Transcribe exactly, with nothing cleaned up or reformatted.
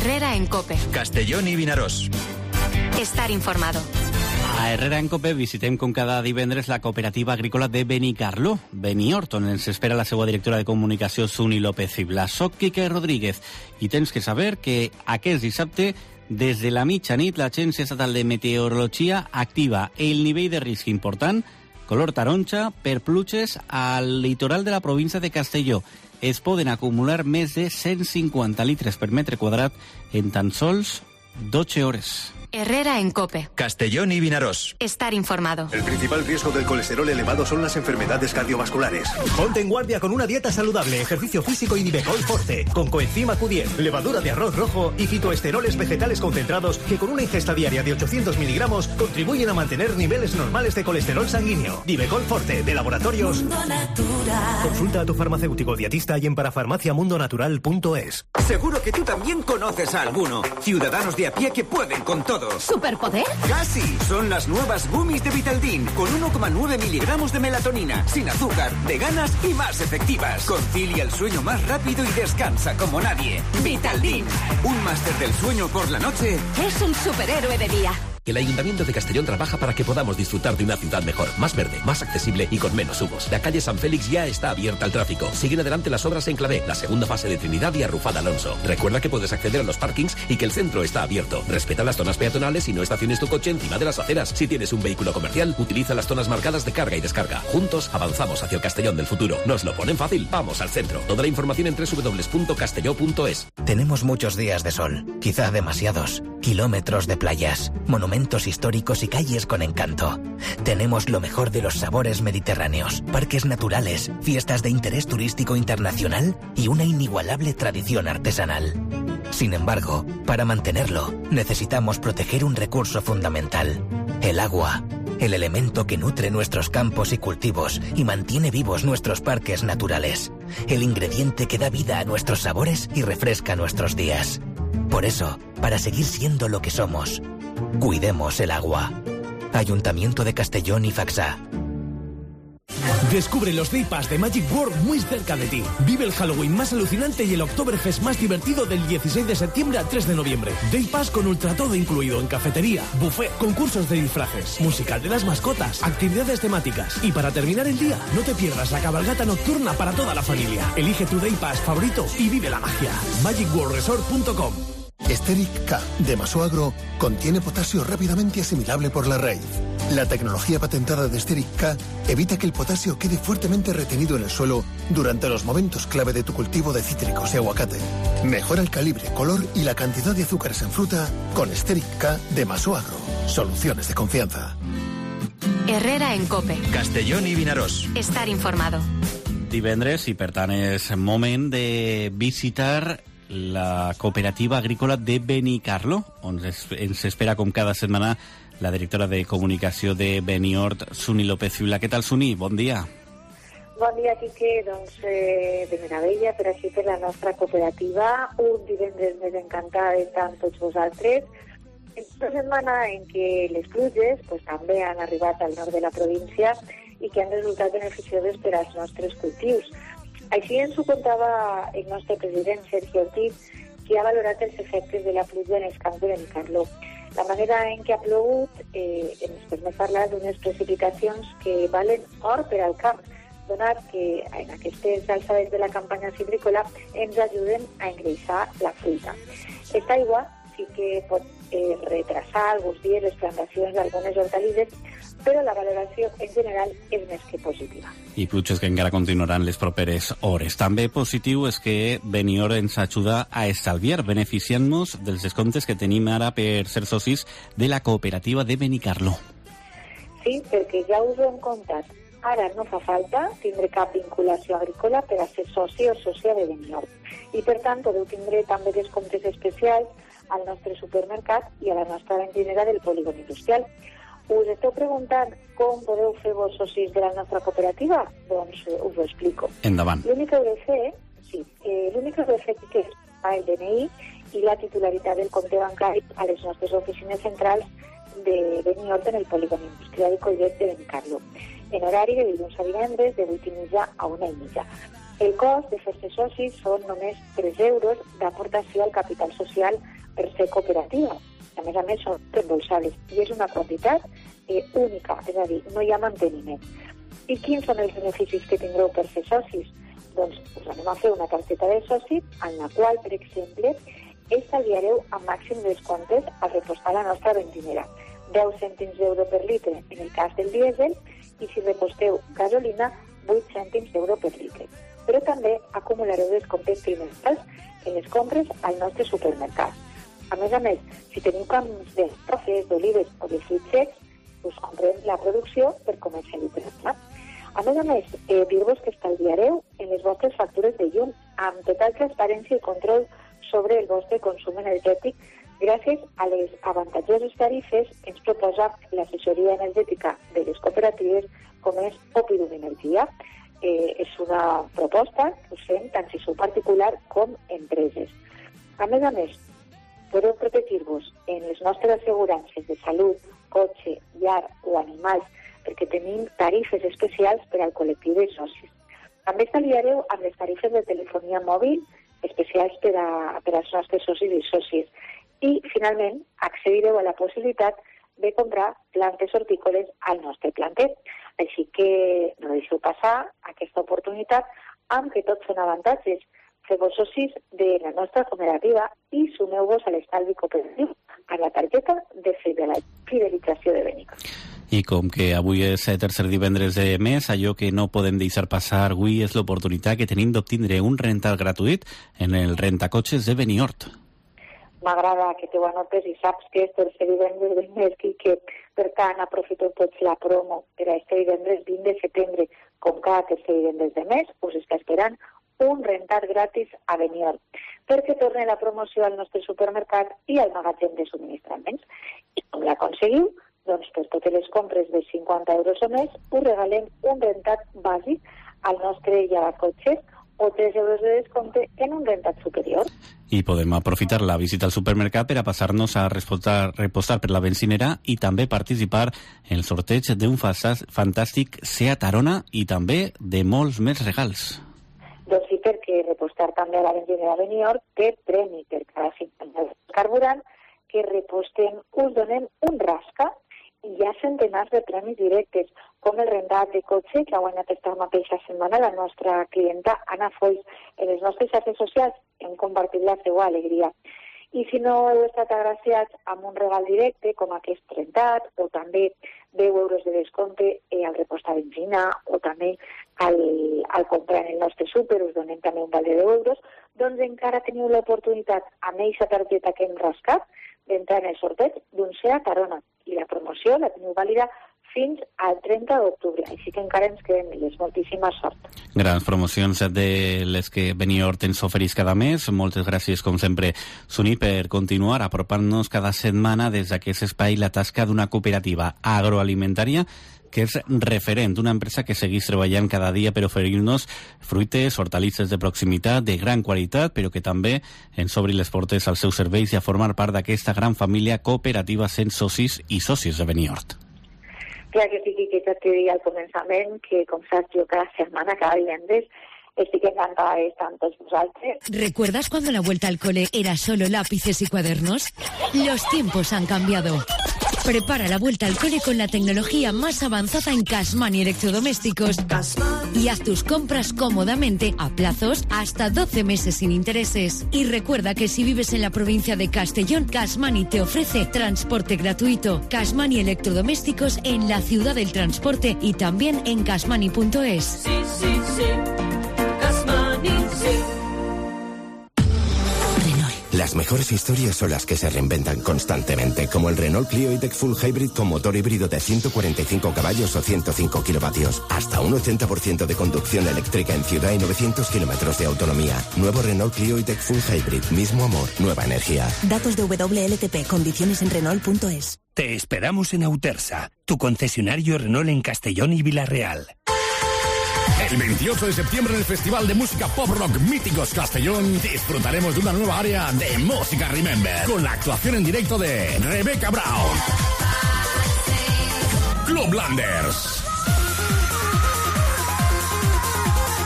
Herrera en COPE. Castellón i Vinaròs. Estar informado. A Herrera en COPE visitem com cada divendres la cooperativa agrícola de Benicarló, Beniort, on ens espera la seva directora de comunicació, Suni López Cibla. Soc Quique Rodríguez i tens que saber que aquest dissabte, des de la mitjanit, l'Agència Estatal de Meteorologia activa el nivell de risc important, color taronja, per pluges al litoral de la província de Castelló. Es poden acumular més de cent cinquanta litres per metre quadrat en tan sols dotze hores. Herrera en COPE. Castellón y Vinaròs. Estar informado. El principal riesgo del colesterol elevado son las enfermedades cardiovasculares. Ponte en guardia con una dieta saludable, ejercicio físico y Divecol Forte, con coenzima Q diez, levadura de arroz rojo y fitoesteroles vegetales concentrados que con una ingesta diaria de ochocientos miligramos contribuyen a mantener niveles normales de colesterol sanguíneo. Divecol Forte, de Laboratorios Mundo Natural. Consulta a tu farmacéutico dietista y en parafarmacia mundo natural punto es. Seguro que tú también conoces a alguno. Ciudadanos de a pie que pueden con todo. ¿Superpoder? ¡Casi! Son las nuevas gummies de Vitaldin, con uno coma nueve miligramos de melatonina, sin azúcar, veganas y más efectivas. Concilia el sueño más rápido y descansa como nadie. Vitaldin, un máster del sueño por la noche. Es un superhéroe de día. El Ayuntamiento de Castellón trabaja para que podamos disfrutar de una ciudad mejor, más verde, más accesible y con menos humos. La calle San Félix ya está abierta al tráfico. Siguen adelante las obras en Clavé, la segunda fase de Trinidad y Arrufada Alonso. Recuerda que puedes acceder a los parkings y que el centro está abierto. Respeta las zonas peatonales y no estaciones tu coche encima de las aceras. Si tienes un vehículo comercial, utiliza las zonas marcadas de carga y descarga. Juntos avanzamos hacia el Castellón del futuro. Nos lo ponen fácil. Vamos al centro. Toda la información en doble u doble u doble u punto castelló punto es. Tenemos muchos días de sol, quizá demasiados. Kilómetros de playas, monumentos históricos y calles con encanto. Tenemos lo mejor de los sabores mediterráneos, parques naturales, fiestas de interés turístico internacional y una inigualable tradición artesanal. Sin embargo, para mantenerlo, necesitamos proteger un recurso fundamental: el agua, el elemento que nutre nuestros campos y cultivos y mantiene vivos nuestros parques naturales, el ingrediente que da vida a nuestros sabores y refresca nuestros días. Por eso, para seguir siendo lo que somos, cuidemos el agua. Ayuntamiento de Castellón y Faxá. Descubre los Day Pass de Magic World muy cerca de ti. Vive el Halloween más alucinante y el Oktoberfest más divertido del dieciséis de septiembre al tres de noviembre. Day Pass con ultra todo incluido en cafetería, buffet, concursos de disfraces, musical de las mascotas, actividades temáticas. Y para terminar el día, no te pierdas la cabalgata nocturna para toda la familia. Elige tu Day Pass favorito y vive la magia. magic world resort punto com. Esteric K de Masoagro contiene potasio rápidamente asimilable por la raíz. La tecnología patentada de Esteric K evita que el potasio quede fuertemente retenido en el suelo durante los momentos clave de tu cultivo de cítricos y aguacate. Mejora el calibre, color y la cantidad de azúcares en fruta con Esteric K de Masoagro. Soluciones de confianza. Herrera en COPE. Castellón i Vinaròs. Estar informado. Divendres, i per tant és moment de visitar la cooperativa agrícola de Benicarló, on ens espera com cada setmana la directora de comunicació de Beniort, Suni López Cibla. Què tal, Suni? Bon dia. Bon dia, Quique. Doncs eh, de meravella per així per la nostra cooperativa. Un divendres més encantada d'estar amb tots vosaltres. És una setmana en què les pluges pues, també han arribat al nord de la província i que han resultat beneficioses per als nostres cultius. Així ens ho contava el nostre president, Sergio Ortiz, que ha valorat els efectes de la pluja en els camps de Benicarló. La manera en què ha plogut eh, ens permet parlar d'unes precipitacions que valen or per al camp, donat que en aquestes alçades de la campanya citrícola ens ajuden a engreixar la fruita. Aquesta aigua sí que pot eh, retrasar alguns dies les plantacions d'algunes hortalisses, però la valoració en general és més que positiva. I pluges que encara continuaran les properes hores. També positiu és que Beniort ens ajuda a estalviar, beneficiant-nos dels descomptes que tenim ara per ser socis de la cooperativa de Benicarló. Sí, perquè ja us ho hem contat. Ara no fa falta tindre cap vinculació agrícola per a ser soci o sòcia de Beniort. I, per tant, podeu tindre també descomptes especials al nostre supermercat i a la nostra benzinera del polígon industrial. Us esteu preguntant com podeu fer vos socis de la nostra cooperativa? Doncs eh, us ho explico. Endavant. L'únic que heu de fer, sí, eh, l'únic que heu de fer que és el D N I i la titularitat del compte bancari a les nostres oficines centrals de Beniort en el polígon industrial i Collet de Benicarló, en horari de dilluns a divendres de vuit i mitja a una i mitja. El cost de fer-se socis són només tres euros d'aportació al capital social per ser cooperativa. A més a més, són reembolsables i és una quantitat eh, única, és a dir, no hi ha manteniment. I quins són els beneficis que tindreu per ser socis? Doncs us anem a fer una targeta de soci en la qual, per exemple, estalviareu a màxim descomptes al repostar la nostra benzinera. deu cèntims d'euro per litre en el cas del dièsel i si reposteu gasolina, vuit cèntims d'euro per litre. Però també acumulareu descomptes trimestrals en les compres al nostre supermercat. A més a més, si teniu camps de cafès, d'olives o de fruits secs, us comprem la producció per comercialitzar-la. A més a més, eh, dir-vos que estalviareu en les vostres factures de llum amb total transparència i control sobre el vostre consum energètic gràcies a les avantatjoses tarifes que ens proposa l'assessoria energètica de les cooperatives com és Opidum Energia. Eh, és una proposta que us fem tant si sou particular com empreses. A més a més, podeu protegir-vos en les nostres assegurances de salut, cotxe, llar o animals perquè tenim tarifes especials per al col·lectiu de socis. També estalviareu amb les tarifes de telefonia mòbil especials per, a, per als nostres socis i socis. I, finalment, accedireu a la possibilitat de comprar plantes hortícoles al nostre planter. Així que no deixeu passar aquesta oportunitat amb que tots són avantatges. Feu-vos socis de la nostra cooperativa i sumeu-vos a l'estalvi cooperatiu a la targeta de fidelització de Benicarló. I com que avui és el tercer divendres de mes, allò que no podem deixar passar avui és l'oportunitat que tenim d'obtindre un rental gratuït en el rentacotxes de Beniort. M'agrada que t'ho anotes i saps que és tercer divendres del mes i que, per tant, aprofito tots la promo per a este divendres vint de setembre. Com cada tercer divendres de mes, us està esperant un rentat gratis a Beniort perquè torni la promoció al nostre supermercat i al magatzem de subministraments. I com l'aconseguiu? Doncs per totes les compres de cinquanta euros o més us regalem un rentat bàsic al nostre llevacotxes o tres euros de descompte en un rentat superior. I podem aprofitar la visita al supermercat per a passar-nos a repostar, repostar per la benzinera i també participar en el sorteig d'un fantàstic Seat Arona i també de molts més regals. Doncs sí, perquè repostar també a la benzinera Beniort té premi per cada cinquanta euros de carburant que repostem, us donem un rasca i hi ha centenars de premis directes, com el rentat de cotxe que ha guanyat esta mateixa setmana la nostra clienta Anna Foix. En les nostres xarxes socials hem compartit la seva alegria. I si no heu estat agraciats amb un regal directe, com aquest rentat, o també deu euros de descompte eh, al repostar benzina, o també al, al comprar en el nostre súper, us donem també un val de deu euros, doncs encara teniu l'oportunitat, amb aquesta targeta que hem rascat, d'entrar en el sorteig d'un Seat Arona. I la promoció la teniu vàlida fins al trenta d'octubre, així que encara ens quedem més. Moltíssima sort. Grans promocions de les que Beniort ens ofereix cada mes. Moltes gràcies, com sempre, Suni, per continuar apropant-nos cada setmana des d'aquest espai la tasca d'una cooperativa agroalimentària que és referent d'una empresa que segueix treballant cada dia per oferir-nos fruites, hortalisses de proximitat, de gran qualitat, però que també ens obri les portes als seus serveis i a formar part d'aquesta gran família cooperativa sent socis i socis de Beniort. Clar que sí, que ja t'he dit al començament que, com saps, jo cada setmana, cada divendres, estoy encantada de estar todos vosotros. ¿Recuerdas cuando la vuelta al cole era solo lápices y cuadernos? Los tiempos han cambiado. Prepara la vuelta al cole con la tecnología más avanzada en Cashman y electrodomésticos y haz tus compras cómodamente a plazos hasta doce meses sin intereses. Y recuerda que si vives en la provincia de Castellón, Cashman te ofrece transporte gratuito. Cashman y electrodomésticos en la ciudad del transporte y también en cashmani punto es. Sí, sí, sí. Las mejores historias son las que se reinventan constantemente, como el Renault Clio E-Tech Full Hybrid con motor híbrido de ciento cuarenta y cinco caballos o ciento cinco kilovatios. Hasta un ochenta por ciento de conducción eléctrica en ciudad y novecientos kilómetros de autonomía. Nuevo Renault Clio E-Tech Full Hybrid. Mismo amor, nueva energía. Datos de W L T P. Condiciones en Renault punto es. Te esperamos en Autersa, tu concesionario Renault en Castellón y Villarreal. El veintiocho de septiembre en el Festival de Música Pop Rock Míticos Castellón disfrutaremos de una nueva área de Música Remember con la actuación en directo de Rebecca Brown, Clublanders,